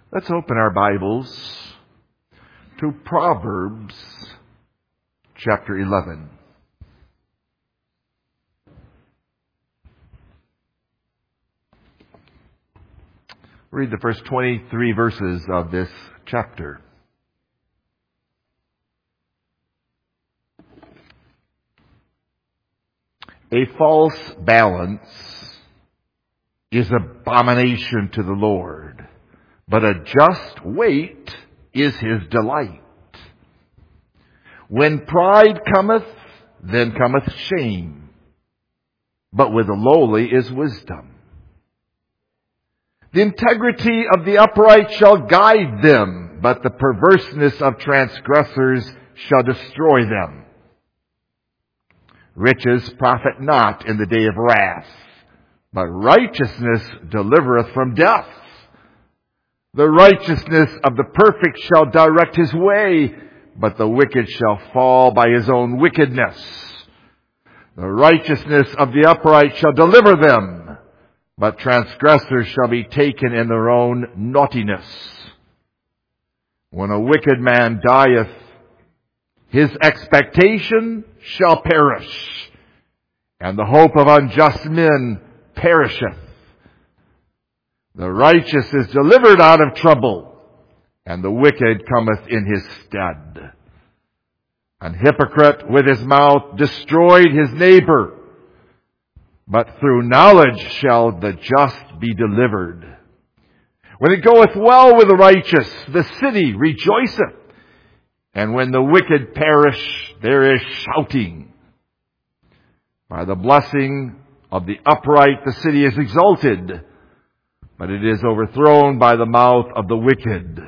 Let's open our Bibles to Proverbs chapter 11. Read the first 23 verses of this chapter. A false balance is abomination to the Lord, but a just weight is his delight. When pride cometh, then cometh shame, but with the lowly is wisdom. The integrity of the upright shall guide them, but the perverseness of transgressors shall destroy them. Riches profit not in the day of wrath, but righteousness delivereth from death. The righteousness of the perfect shall direct his way, but the wicked shall fall by his own wickedness. The righteousness of the upright shall deliver them, but transgressors shall be taken in their own naughtiness. When a wicked man dieth, his expectation shall perish, and the hope of unjust men perisheth. The righteous is delivered out of trouble, and the wicked cometh in his stead. An hypocrite with his mouth destroyed his neighbor, but through knowledge shall the just be delivered. When it goeth well with the righteous, the city rejoiceth, and when the wicked perish, there is shouting. By the blessing of the upright the city is exalted, but it is overthrown by the mouth of the wicked.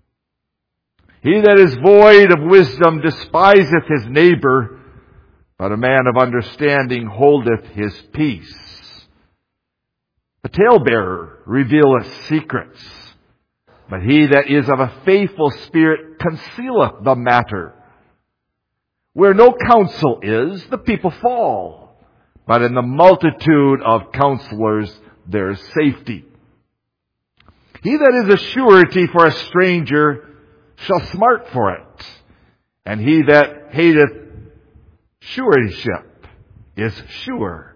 He that is void of wisdom despiseth his neighbor, but a man of understanding holdeth his peace. The talebearer revealeth secrets, but he that is of a faithful spirit concealeth the matter. Where no counsel is, the people fall, but in the multitude of counselors there is safety. He that is a surety for a stranger shall smart for it, and he that hateth suretyship is sure.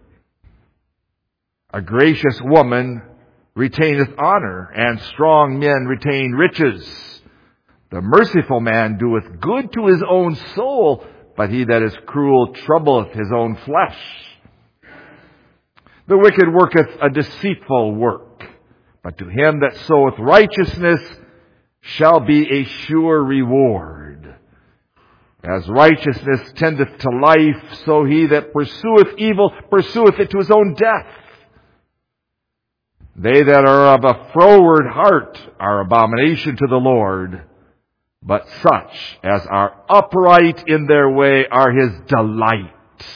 A gracious woman retaineth honor, and strong men retain riches. The merciful man doeth good to his own soul, but he that is cruel troubleth his own flesh. The wicked worketh a deceitful work, but to him that soweth righteousness shall be a sure reward. As righteousness tendeth to life, so he that pursueth evil pursueth it to his own death. They that are of a froward heart are abomination to the Lord, but such as are upright in their way are his delight.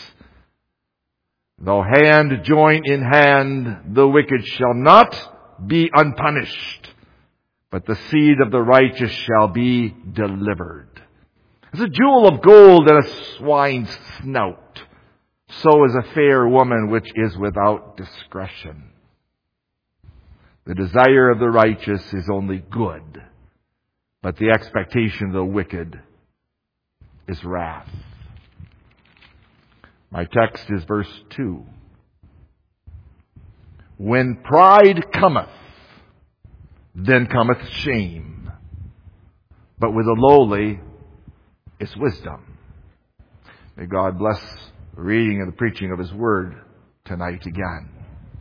Though hand join in hand, the wicked shall not be unpunished, but the seed of the righteous shall be delivered. As a jewel of gold in a swine's snout, so is a fair woman which is without discretion. The desire of the righteous is only good, but the expectation of the wicked is wrath. My text is verse 2. When pride cometh, then cometh shame, but with the lowly is wisdom. May God bless the reading and the preaching of His Word tonight again.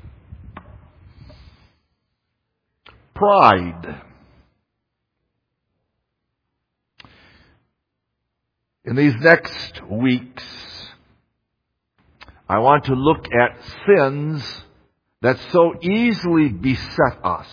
Pride. In these next weeks, I want to look at sins that so easily beset us.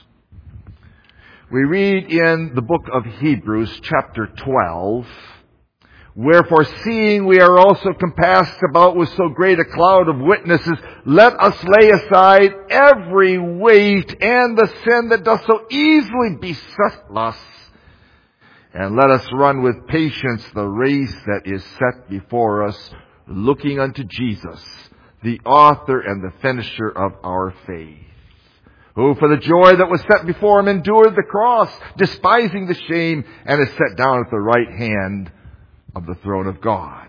We read in the book of Hebrews, chapter 12, Wherefore, seeing we are also compassed about with so great a cloud of witnesses, let us lay aside every weight and the sin that doth so easily beset us, and let us run with patience the race that is set before us, looking unto Jesus, the author and the finisher of our faith. who for the joy that was set before him endured the cross, despising the shame, and is set down at the right hand of the throne of God.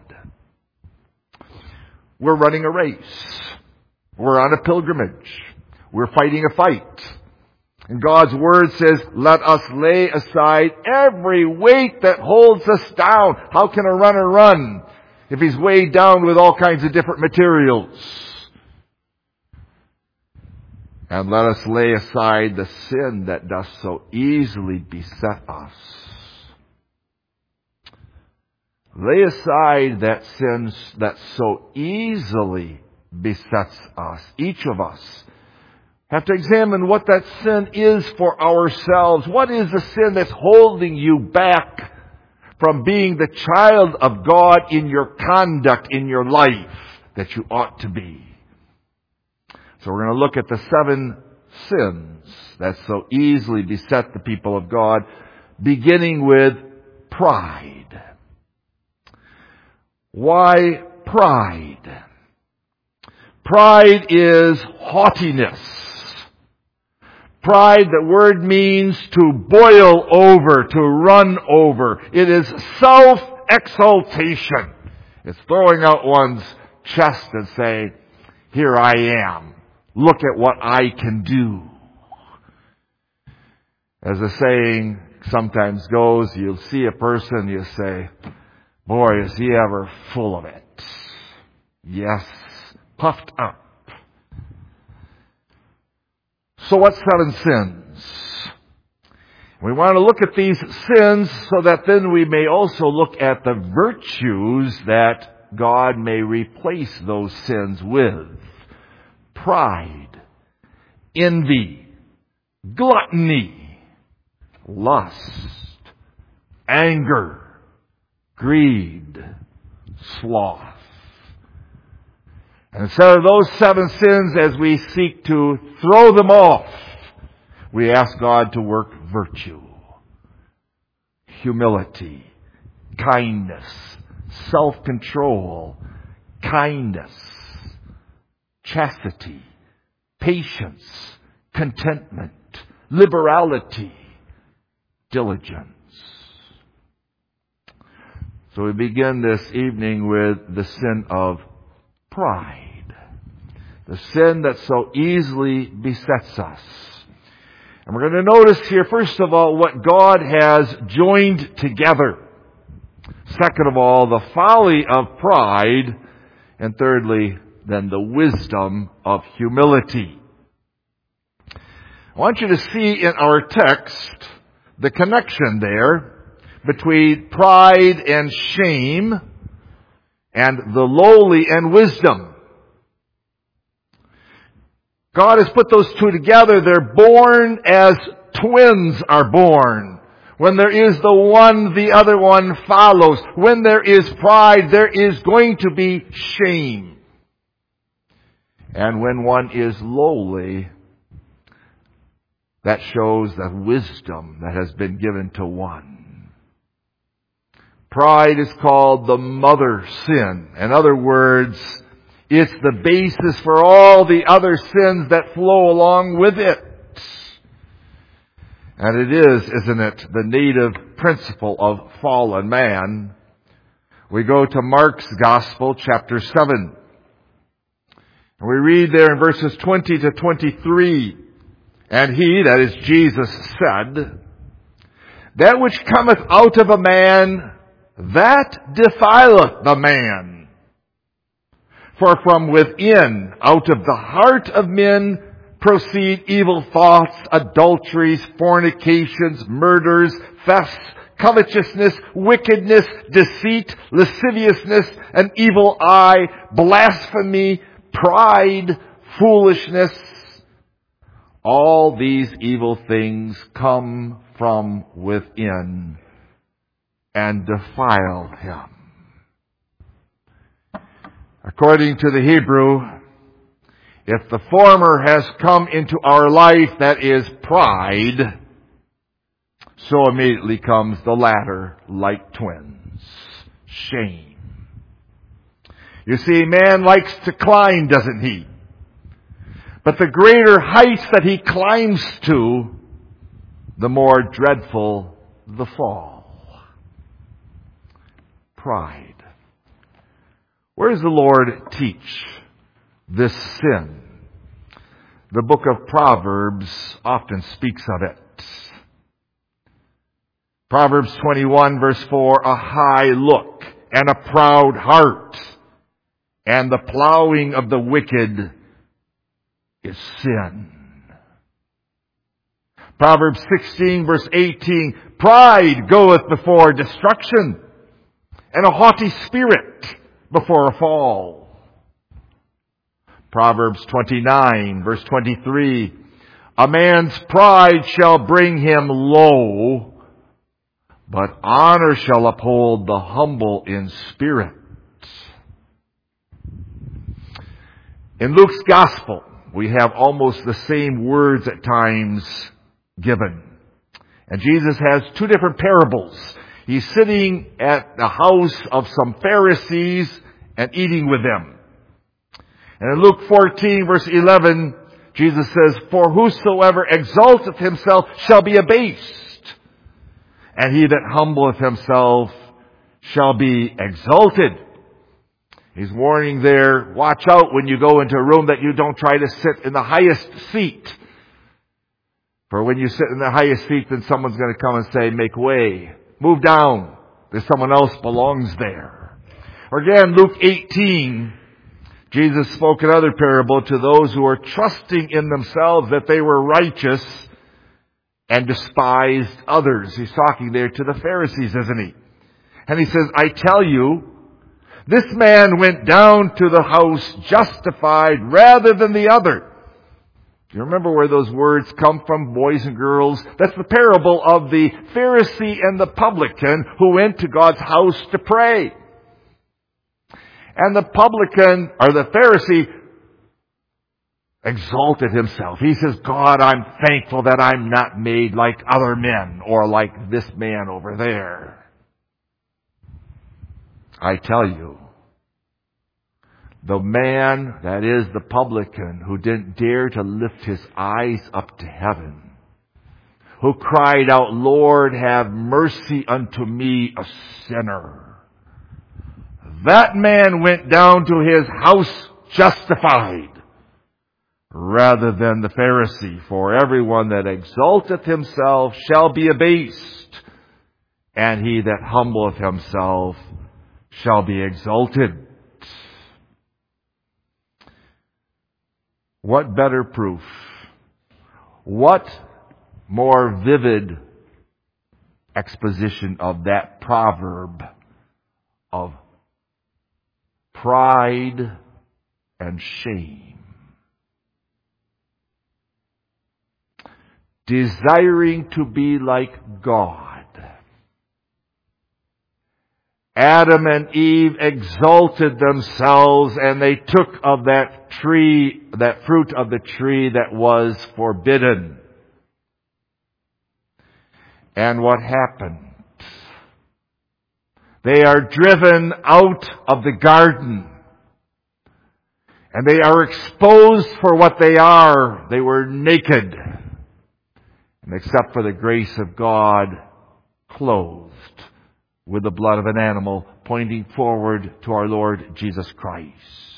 We're running a race. We're on a pilgrimage. We're fighting a fight. And God's Word says, let us lay aside every weight that holds us down. How can a runner run if he's weighed down with all kinds of different materials? And let us lay aside the sin that does so easily beset us. Lay aside that sin that so easily besets us. Each of us have to examine what that sin is for ourselves. What is the sin that's holding you back from being the child of God in your conduct, in your life, that you ought to be? So we're going to look at the 7 sins that so easily beset the people of God, beginning with pride. Why pride? Pride is haughtiness. Pride, the word means to boil over, to run over. It is self-exaltation. It's throwing out one's chest and saying, here I am. Look at what I can do. As the saying sometimes goes, you'll see a person, you say, boy, is he ever full of it. Yes, puffed up. So what 7 sins? We want to look at these sins so that then we may also look at the virtues that God may replace those sins with. Pride, envy, gluttony, lust, anger, greed, sloth. And instead of those 7 sins, as we seek to throw them off, we ask God to work virtue, humility, kindness, self-control, kindness, chastity, patience, contentment, liberality, diligence. So we begin this evening with the sin of pride. The sin that so easily besets us. And we're going to notice here, first of all, what God has joined together. Second of all, the folly of pride. And thirdly, then the wisdom of humility. I want you to see in our text the connection there between pride and shame and the lowly and wisdom. God has put those two together. They're born as twins are born. When there is the one, the other one follows. When there is pride, there is going to be shame. And when one is lowly, that shows the wisdom that has been given to one. Pride is called the mother sin. In other words, it's the basis for all the other sins that flow along with it. And it is, isn't it, the native principle of fallen man. We go to Mark's Gospel, chapter 7. And we read there in verses 20 to 23, and he, that is Jesus, said, that which cometh out of a man, that defileth the man. For from within, out of the heart of men, proceed evil thoughts, adulteries, fornications, murders, thefts, covetousness, wickedness, deceit, lasciviousness, an evil eye, blasphemy, pride, foolishness. All these evil things come from within and defile him. According to the Hebrew, if the former has come into our life, that is pride, so immediately comes the latter, like twins, shame. You see, man likes to climb, doesn't he? But the greater heights that he climbs to, the more dreadful the fall. Pride. Where does the Lord teach this sin? The book of Proverbs often speaks of it. Proverbs 21 verse 4, a high look and a proud heart, and the plowing of the wicked is sin. Proverbs 16 verse 18, pride goeth before destruction, and a haughty spirit before a fall. Proverbs 29 verse 23, a man's pride shall bring him low, but honor shall uphold the humble in spirit. In Luke's Gospel, we have almost the same words at times given. And Jesus has two different parables. He's sitting at the house of some Pharisees and eating with them. And in Luke 14 verse 11, Jesus says, for whosoever exalteth himself shall be abased, and he that humbleth himself shall be exalted. He's warning there, watch out when you go into a room that you don't try to sit in the highest seat. For when you sit in the highest seat, then someone's going to come and say, make way, move down. There's someone else belongs there. Or again, Luke 18, Jesus spoke another parable to those who are trusting in themselves that they were righteous and despised others. He's talking there to the Pharisees, isn't he? And he says, I tell you, this man went down to the house justified rather than the other. Do you remember where those words come from, boys and girls? That's the parable of the Pharisee and the publican who went to God's house to pray. And the publican, or the Pharisee, exalted himself. He says, God, I'm thankful that I'm not made like other men or like this man over there. I tell you, the man, that is the publican, who didn't dare to lift his eyes up to heaven, who cried out, Lord, have mercy unto me, a sinner. That man went down to his house justified, rather than the Pharisee. For everyone that exalteth himself shall be abased, and he that humbleth himself shall be exalted. What better proof? What more vivid exposition of that proverb of pride and shame? Desiring to be like God. Adam and Eve exalted themselves, and they took of that tree, that fruit of the tree that was forbidden. And what happened? They are driven out of the garden. And they are exposed for what they are. They were naked. And except for the grace of God, clothed with the blood of an animal, pointing forward to our Lord Jesus Christ.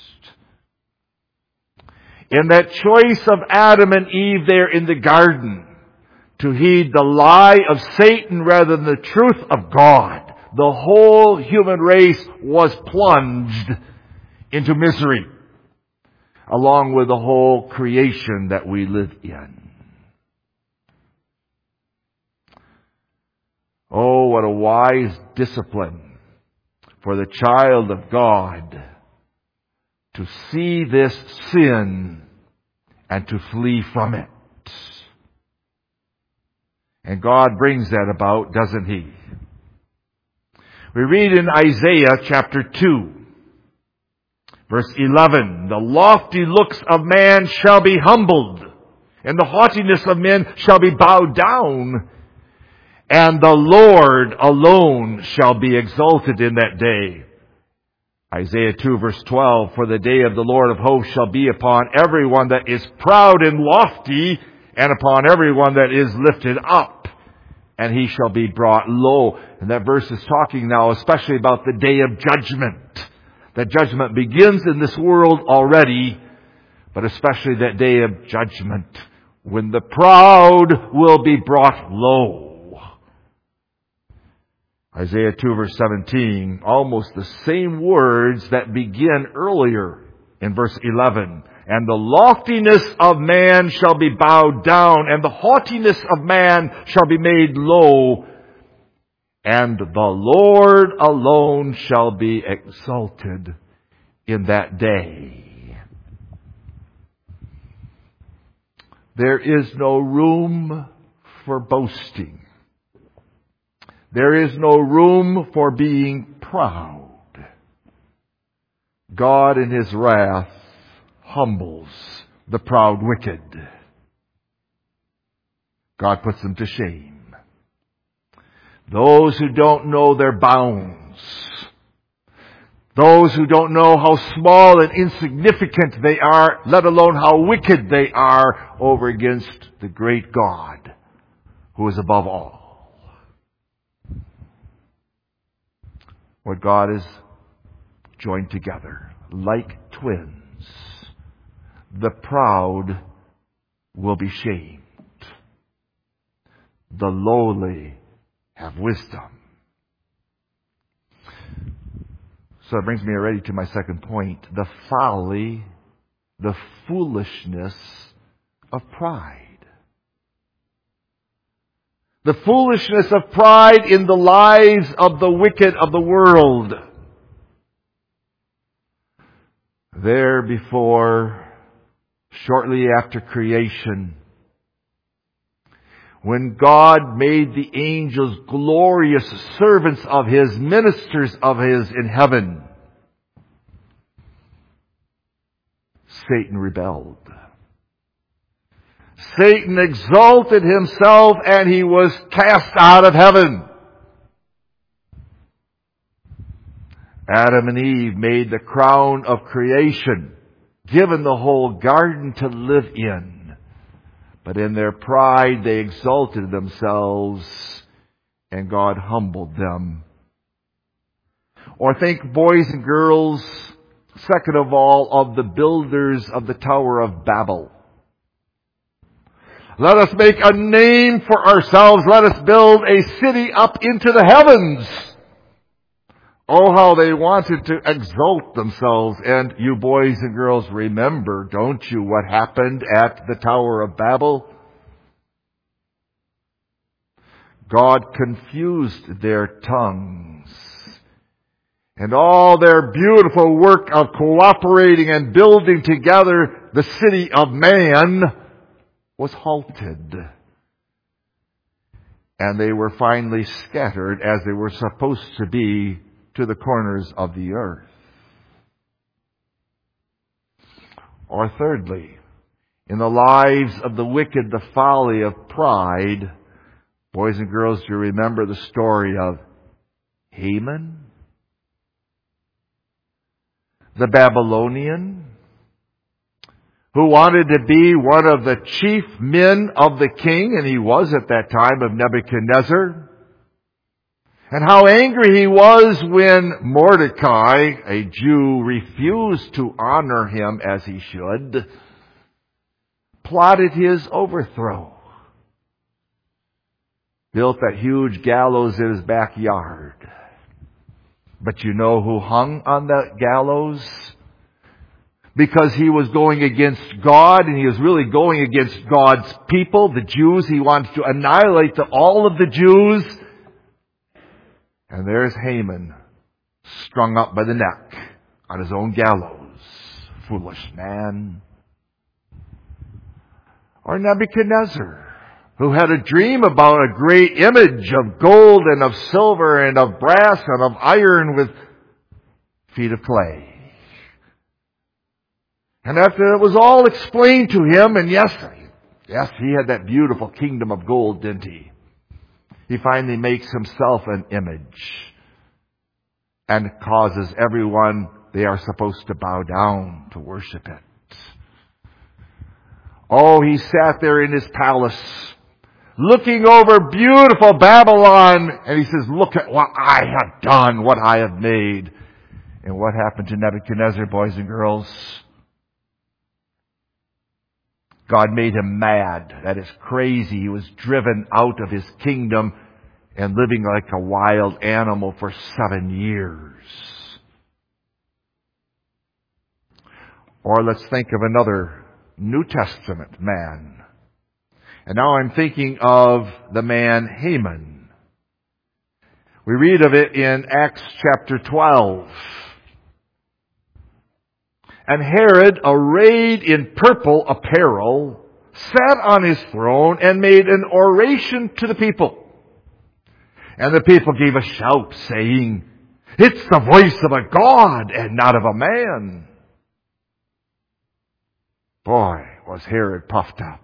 In that choice of Adam and Eve there in the garden, to heed the lie of Satan rather than the truth of God, the whole human race was plunged into misery, along with the whole creation that we live in. Oh, what a wise discipline for the child of God to see this sin and to flee from it. And God brings that about, doesn't He? We read in Isaiah chapter 2, verse 11, the lofty looks of man shall be humbled, and the haughtiness of men shall be bowed down, and the Lord alone shall be exalted in that day. Isaiah 2 verse 12, for the day of the Lord of hosts shall be upon everyone that is proud and lofty, and upon everyone that is lifted up, and he shall be brought low. And that verse is talking now especially about the day of judgment. That judgment begins in this world already, but especially that day of judgment, when the proud will be brought low. Isaiah 2 verse 17, almost the same words that begin earlier in verse 11. And the loftiness of man shall be bowed down, and the haughtiness of man shall be made low, and the Lord alone shall be exalted in that day. There is no room for boasting. There is no room for being proud. God in His wrath humbles the proud wicked. God puts them to shame. Those who don't know their bounds, those who don't know how small and insignificant they are, let alone how wicked they are, over against the great God who is above all. What God has joined together, like twins, the proud will be shamed. The lowly have wisdom. So that brings me already to my second point. The folly, the foolishness of pride. The foolishness of pride in the lives of the wicked of the world. There before, shortly after creation, when God made the angels glorious servants of His, ministers of His in heaven, Satan rebelled. Satan exalted himself and he was cast out of heaven. Adam and Eve made the crown of creation, given the whole garden to live in. But in their pride they exalted themselves and God humbled them. Or think, boys and girls, second of all, of the builders of the Tower of Babel. Let us make a name for ourselves. Let us build a city up into the heavens. Oh, how they wanted to exalt themselves. And you boys and girls remember, don't you, what happened at the Tower of Babel? God confused their tongues. And all their beautiful work of cooperating and building together the city of man was halted. And they were finally scattered, as they were supposed to be, to the corners of the earth. Or thirdly, in the lives of the wicked, the folly of pride. Boys and girls, do you remember the story of Haman, the Babylonian, who wanted to be one of the chief men of the king, and he was at that time, of Nebuchadnezzar. And how angry he was when Mordecai, a Jew, refused to honor him as he should, plotted his overthrow. Built that huge gallows in his backyard. But you know who hung on that gallows? Because he was going against God, and he was really going against God's people, the Jews. He wanted to annihilate all of the Jews. And there's Haman, strung up by the neck on his own gallows. Foolish man. Or Nebuchadnezzar, who had a dream about a great image of gold and of silver and of brass and of iron with feet of clay. And after it was all explained to him, and yes, he had that beautiful kingdom of gold, didn't he? He finally makes himself an image and causes everyone they are supposed to bow down to worship it. Oh, he sat there in his palace, looking over beautiful Babylon, and he says, look at what I have done, what I have made. And what happened to Nebuchadnezzar, boys and girls? God made him mad. That is crazy. He was driven out of his kingdom and living like a wild animal for 7 years. Or let's think of another New Testament man. And now I'm thinking of the man Haman. We read of it in Acts chapter 12. And Herod, arrayed in purple apparel, sat on his throne and made an oration to the people. And the people gave a shout, saying, "It's the voice of a God and not of a man." Boy, was Herod puffed up.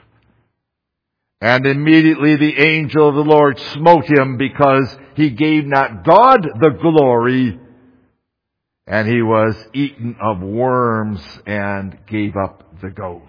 And immediately the angel of the Lord smote him, because he gave not God the glory, and he was eaten of worms and gave up the ghost.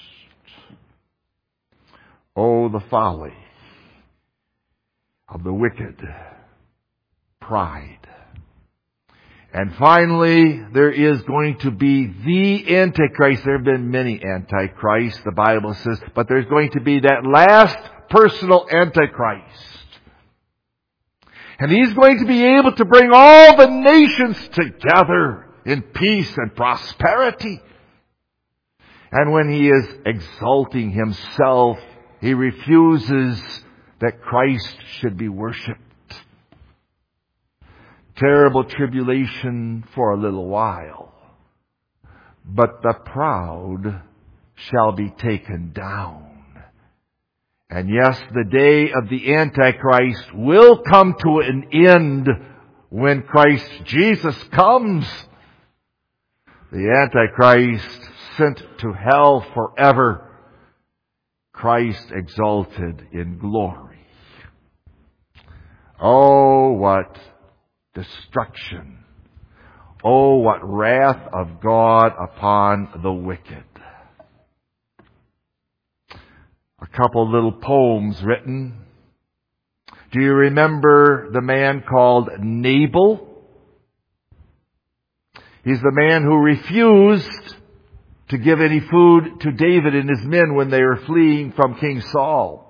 Oh, the folly of the wicked. Pride. And finally, there is going to be the Antichrist. There have been many Antichrists, the Bible says, but there's going to be that last personal Antichrist. And he's going to be able to bring all the nations together in peace and prosperity. And when he is exalting himself, he refuses that Christ should be worshipped. Terrible tribulation for a little while. But the proud shall be taken down. And yes, the day of the Antichrist will come to an end when Christ Jesus comes. The Antichrist sent to hell forever. Christ exalted in glory. Oh, what destruction. Oh, what wrath of God upon the wicked. A couple little poems written. Do you remember the man called Nabal? He's the man who refused to give any food to David and his men when they were fleeing from King Saul.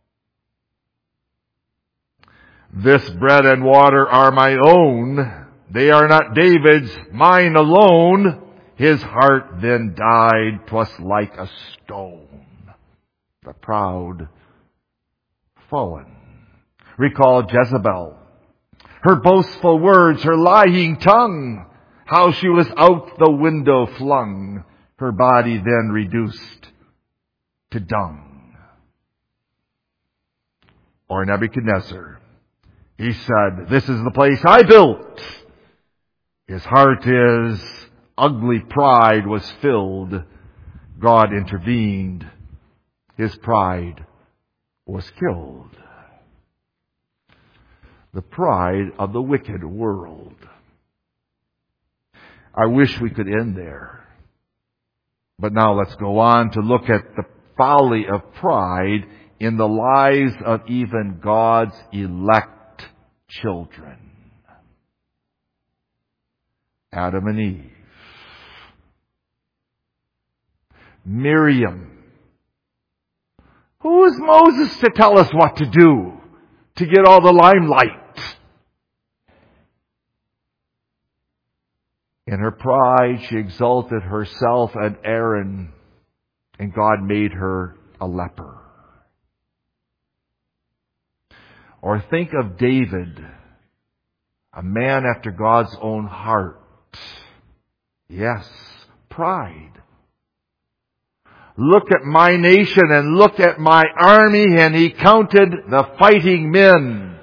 This bread and water are my own. They are not David's, mine alone. His heart then died, 'twas like a stone. The proud, fallen. Recall Jezebel. Her boastful words, her lying tongue, how she was out the window flung, her body then reduced to dung. Or Nebuchadnezzar. He said, "This is the place I built." His heart, his ugly pride was filled. God intervened. His pride was killed. The pride of the wicked world. I wish we could end there. But now let's go on to look at the folly of pride in the lives of even God's elect children. Adam and Eve. Miriam. Who is Moses to tell us what to do, to get all the limelight? In her pride, she exalted herself and Aaron, and God made her a leper. Or think of David, a man after God's own heart. Yes, pride. Look at my nation and look at my army, and he counted the fighting men.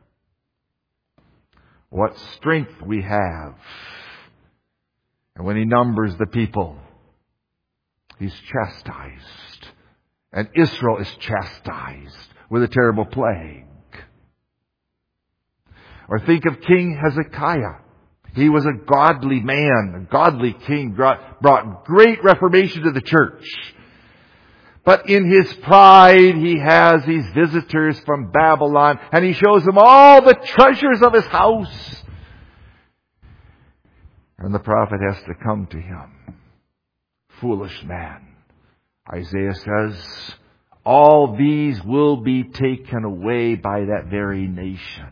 What strength we have. And when he numbers the people, he's chastised. And Israel is chastised with a terrible plague. Or think of King Hezekiah. He was a godly man, a godly king, brought great reformation to the church. But in his pride, he has these visitors from Babylon, and he shows them all the treasures of his house. And the prophet has to come to him. Foolish man. Isaiah says, all these will be taken away by that very nation.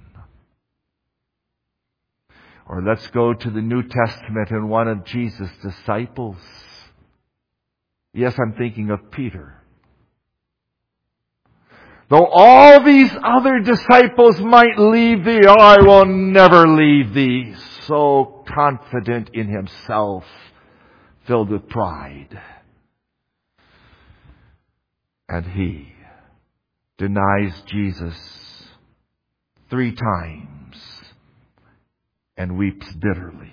Or let's go to the New Testament and one of Jesus' disciples. Yes, I'm thinking of Peter. Though all these other disciples might leave thee, I will never leave thee. So confident in himself, filled with pride. And he denies Jesus 3 times and weeps bitterly.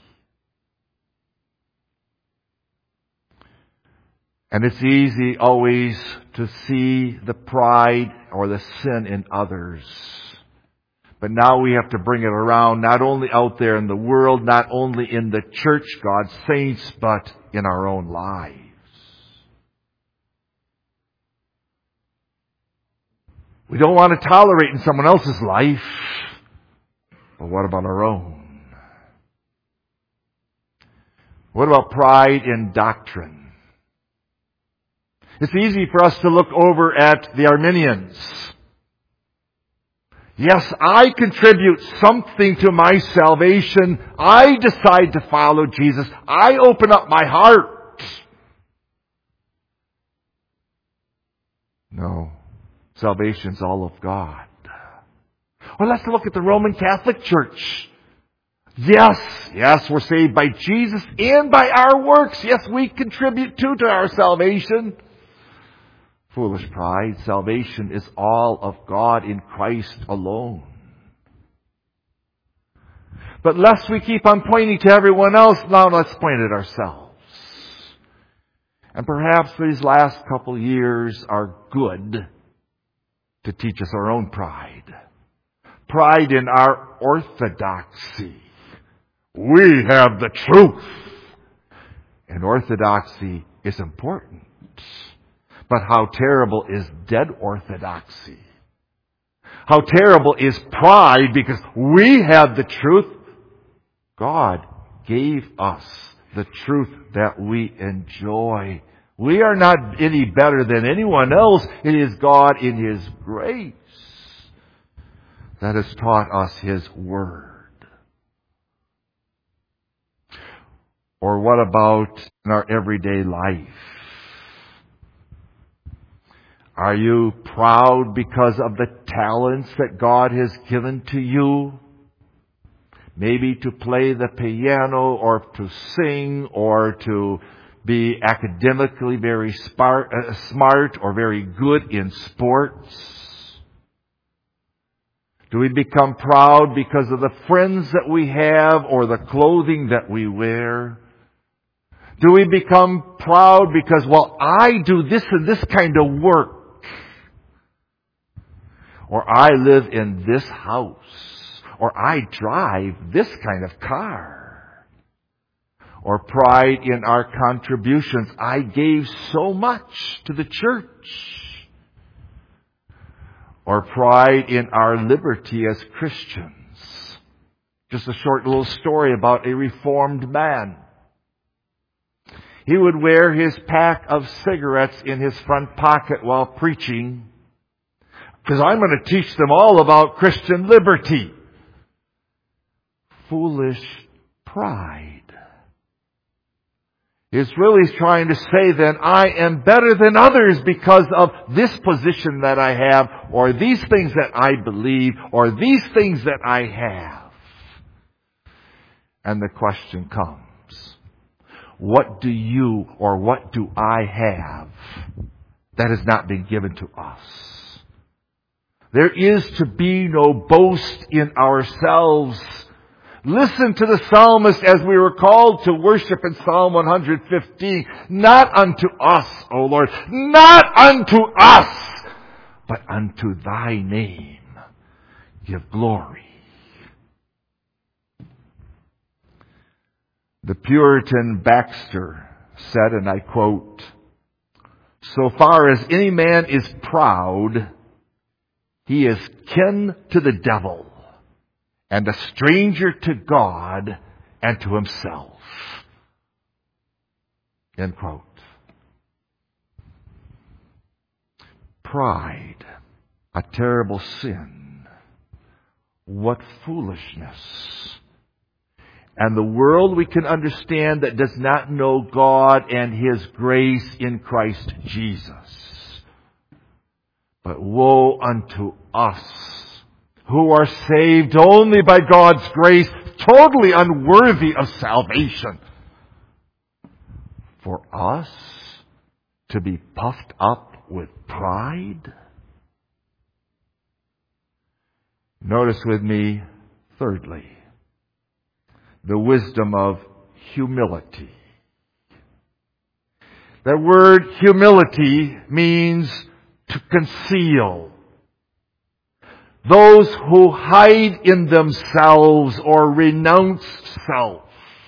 And it's easy always to see the pride or the sin in others. But now we have to bring it around, not only out there in the world, not only in the church, God's saints, but in our own lives. We don't want to tolerate in someone else's life, but what about our own? What about pride in doctrine? It's easy for us to look over at the Arminians. Yes, I contribute something to my salvation. I decide to follow Jesus. I open up my heart. No. Salvation's all of God. Well, let's look at the Roman Catholic Church. Yes, we're saved by Jesus and by our works. Yes, we contribute to our salvation. Foolish pride. Salvation is all of God in Christ alone. But lest we keep on pointing to everyone else, now let's point at ourselves. And perhaps these last couple years are good to teach us our own pride. Pride in our orthodoxy. We have the truth. And orthodoxy is important. But how terrible is dead orthodoxy? How terrible is pride because we have the truth. God gave us the truth that we enjoy. We are not any better than anyone else. It is God in His grace that has taught us His Word. Or what about in our everyday life? Are you proud because of the talents that God has given to you? Maybe to play the piano or to sing or to be academically very smart or very good in sports? Do we become proud because of the friends that we have or the clothing that we wear? Do we become proud because, well, I do this and this kind of work? Or I live in this house? Or I drive this kind of car? Or pride in our contributions. I gave so much to the church. Or pride in our liberty as Christians. Just a short little story about a reformed man. He would wear his pack of cigarettes in his front pocket while preaching, because I'm going to teach them all about Christian liberty. Foolish pride. It's really trying to say then, I am better than others because of this position that I have, or these things that I believe, or these things that I have. And the question comes, what do you or what do I have that has not been given to us? There is to be no boast in ourselves. Listen to the psalmist as we were called to worship in Psalm 115. Not unto us, O Lord, not unto us, but unto Thy name give glory. The Puritan Baxter said, and I quote, "So far as any man is proud, he is kin to the devil and a stranger to God and to himself." End quote. Pride, a terrible sin. What foolishness. And the world we can understand that does not know God and His grace in Christ Jesus. But woe unto us who are saved only by God's grace, totally unworthy of salvation. For us to be puffed up with pride? Notice with me, thirdly, the wisdom of humility. That word humility means to conceal. Those who hide in themselves or renounce self.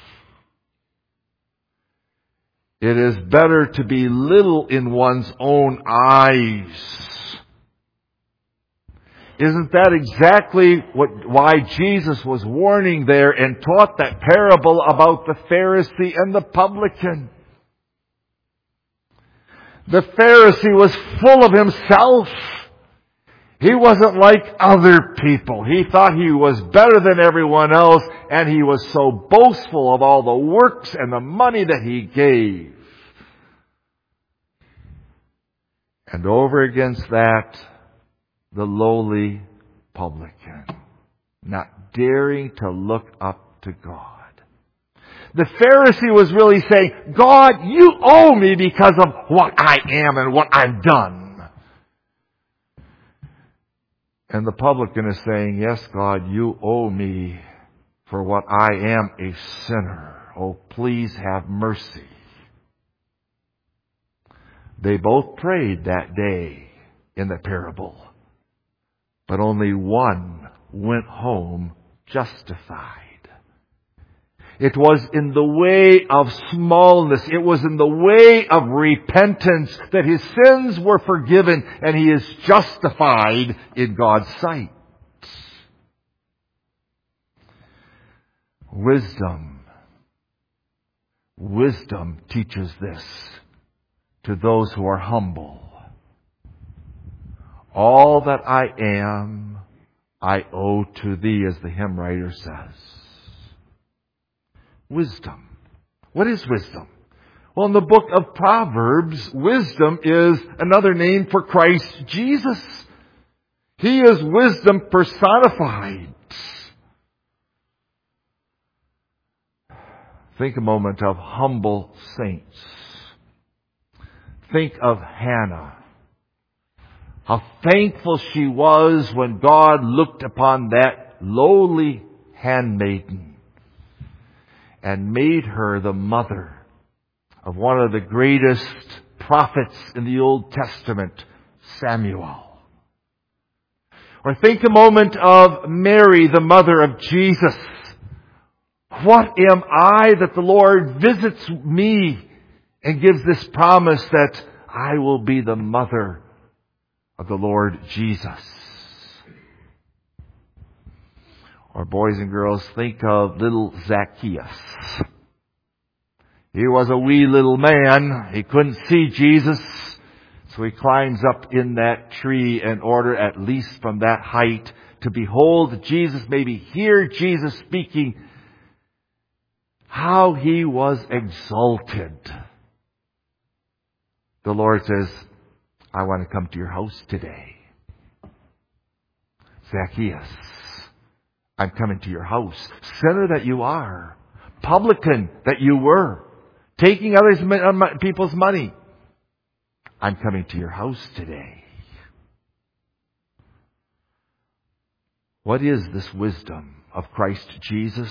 It is better to be little in one's own eyes. Isn't that exactly why Jesus was warning there and taught that parable about the Pharisee and the publican? The Pharisee was full of himself. He wasn't like other people. He thought he was better than everyone else, and he was so boastful of all the works and the money that he gave. And over against that, the lowly publican, not daring to look up to God. The Pharisee was really saying, God, you owe me because of what I am and what I've done. And the publican is saying, yes, God, you owe me for what I am, a sinner. Oh, please have mercy. They both prayed that day in the parable. But only one went home justified. It was in the way of smallness. It was in the way of repentance that his sins were forgiven and he is justified in God's sight. Wisdom teaches this to those who are humble. All that I am, I owe to thee, as the hymn writer says. Wisdom. What is wisdom? Well, in the book of Proverbs, wisdom is another name for Christ Jesus. He is wisdom personified. Think a moment of humble saints. Think of Hannah. How thankful she was when God looked upon that lowly handmaiden and made her the mother of one of the greatest prophets in the Old Testament, Samuel. Or think a moment of Mary, the mother of Jesus. What am I that the Lord visits me and gives this promise that I will be the mother of the Lord Jesus? Or boys and girls, think of little Zacchaeus. He was a wee little man. He couldn't see Jesus. So he climbs up in that tree in order, at least from that height, to behold Jesus, maybe hear Jesus speaking. How he was exalted. The Lord says, I want to come to your house today. Zacchaeus, I'm coming to your house. Sinner that you are. Publican that you were. Taking other people's money. I'm coming to your house today. What is this wisdom of Christ Jesus?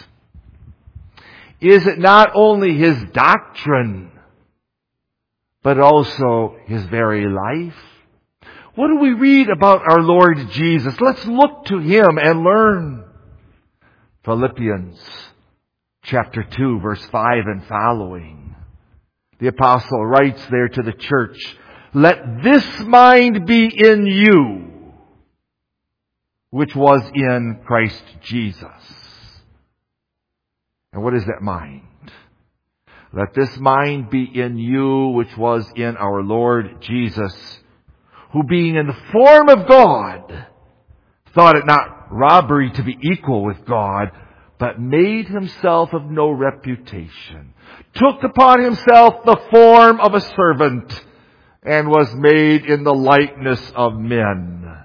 Is it not only His doctrine, but also His very life? What do we read about our Lord Jesus? Let's look to Him and learn. Philippians chapter 2, verse 5 and following. The apostle writes there to the church, "Let this mind be in you, which was in Christ Jesus." And what is that mind? "Let this mind be in you, which was in our Lord Jesus, who being in the form of God, thought it not robbery to be equal with God, but made himself of no reputation, took upon himself the form of a servant, and was made in the likeness of men.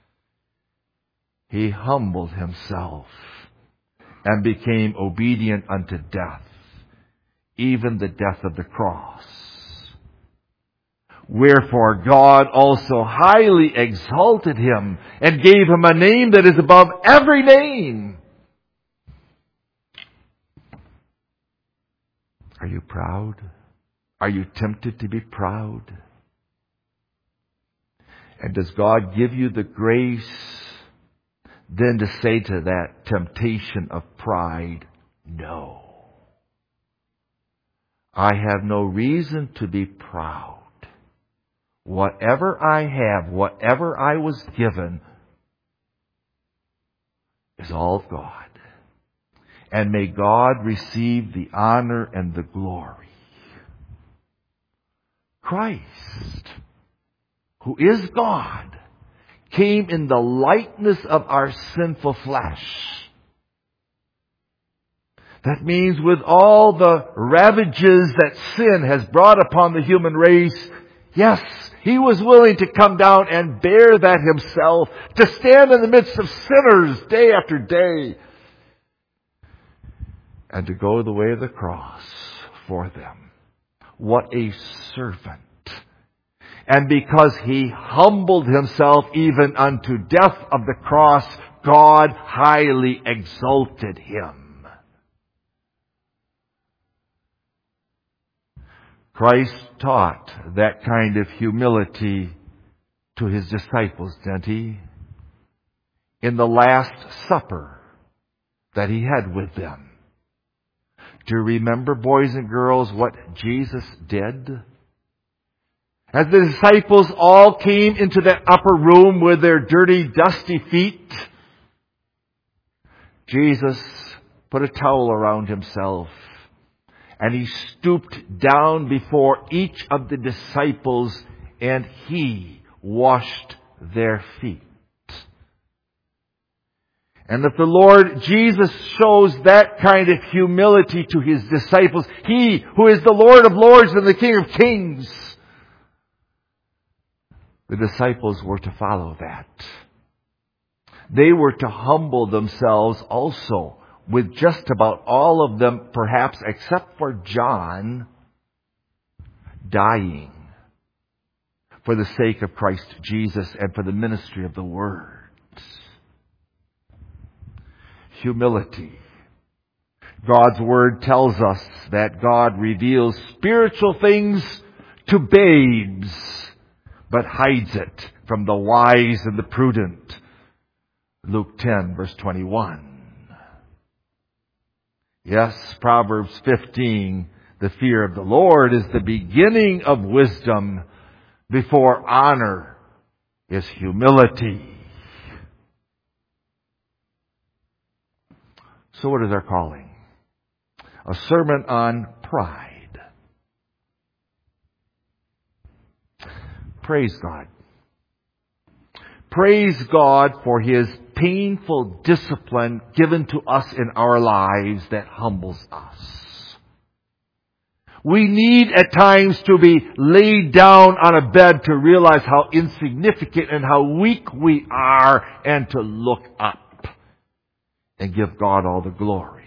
He humbled himself and became obedient unto death, even the death of the cross. Wherefore God also highly exalted him and gave him a name that is above every name." Are you proud? Are you tempted to be proud? And does God give you the grace then to say to that temptation of pride, "No, I have no reason to be proud. Whatever I have, whatever I was given, is all of God. And may God receive the honor and the glory." Christ, who is God, came in the likeness of our sinful flesh. That means with all the ravages that sin has brought upon the human race, yes, He was willing to come down and bear that Himself, to stand in the midst of sinners day after day, and to go the way of the cross for them. What a servant. And because He humbled Himself even unto death of the cross, God highly exalted Him. Christ taught that kind of humility to His disciples, didn't He? In the Last Supper that He had with them. Do you remember, boys and girls, what Jesus did? As the disciples all came into that upper room with their dirty, dusty feet, Jesus put a towel around Himself and He stooped down before each of the disciples and He washed their feet. And if the Lord Jesus shows that kind of humility to His disciples, He who is the Lord of lords and the King of kings, the disciples were to follow that. They were to humble themselves also, with just about all of them, perhaps except for John, dying for the sake of Christ Jesus and for the ministry of the Word. Humility. God's Word tells us that God reveals spiritual things to babes, but hides it from the wise and the prudent. Luke 10, verse 21. Yes, Proverbs 15, the fear of the Lord is the beginning of wisdom. Before honor is humility. So what is our calling? A sermon on pride. Praise God. Praise God for His painful discipline given to us in our lives that humbles us. We need at times to be laid down on a bed to realize how insignificant and how weak we are, and to look up and give God all the glory.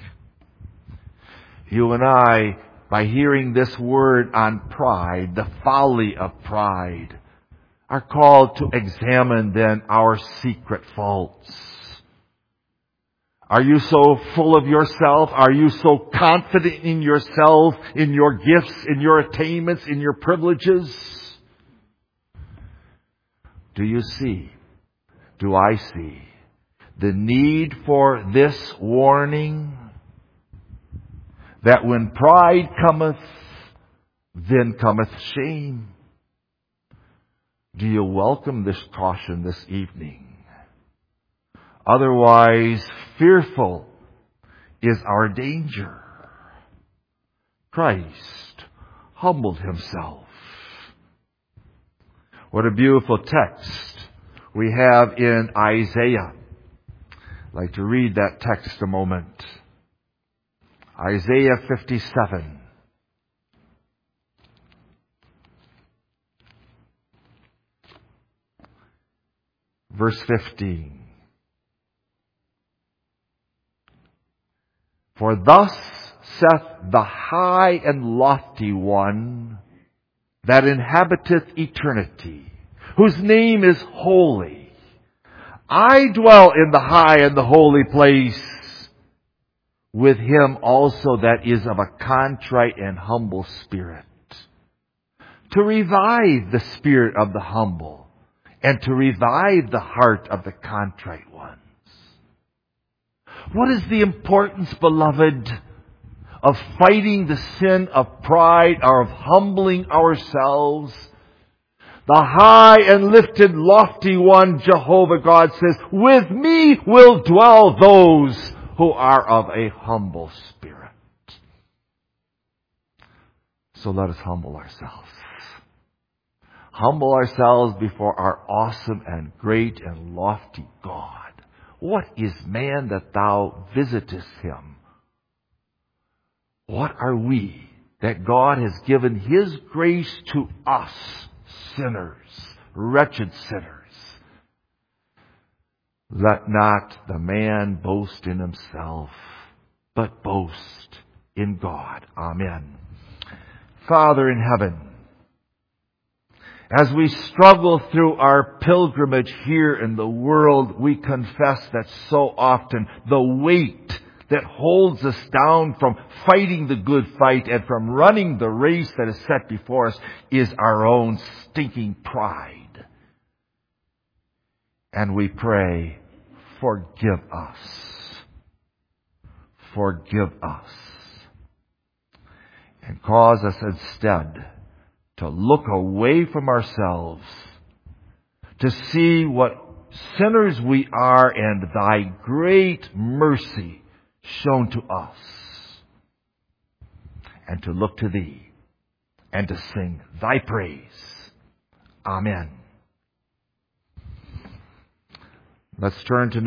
You and I, by hearing this word on pride, the folly of pride, are called to examine then our secret faults. Are you so full of yourself? Are you so confident in yourself, in your gifts, in your attainments, in your privileges? Do you see? Do I see the need for this warning? that when pride cometh, then cometh shame. Do you welcome this caution this evening? Otherwise, fearful is our danger. Christ humbled himself. What a beautiful text we have in Isaiah. I'd like to read that text a moment. Isaiah 57. Verse 15. For thus saith the high and lofty one that inhabiteth eternity, whose name is holy. I dwell in the high and the holy place, with him also that is of a contrite and humble spirit, to revive the spirit of the humble, and to revive the heart of the contrite ones. What is the importance, beloved, of fighting the sin of pride or of humbling ourselves? The high and lifted, lofty one, Jehovah God, says, with me will dwell those who are of a humble spirit. So let us humble ourselves. Humble ourselves before our awesome and great and lofty God. What is man that thou visitest him? What are we that God has given his grace to us, sinners, wretched sinners? Let not the man boast in himself, but boast in God. Amen. Father in heaven, as we struggle through our pilgrimage here in the world, we confess that so often the weight that holds us down from fighting the good fight and from running the race that is set before us is our own stinking pride. And we pray, forgive us. Forgive us. And cause us instead to look away from ourselves, to see what sinners we are and thy great mercy shown to us, and to look to thee and to sing thy praise. Amen. Let's turn to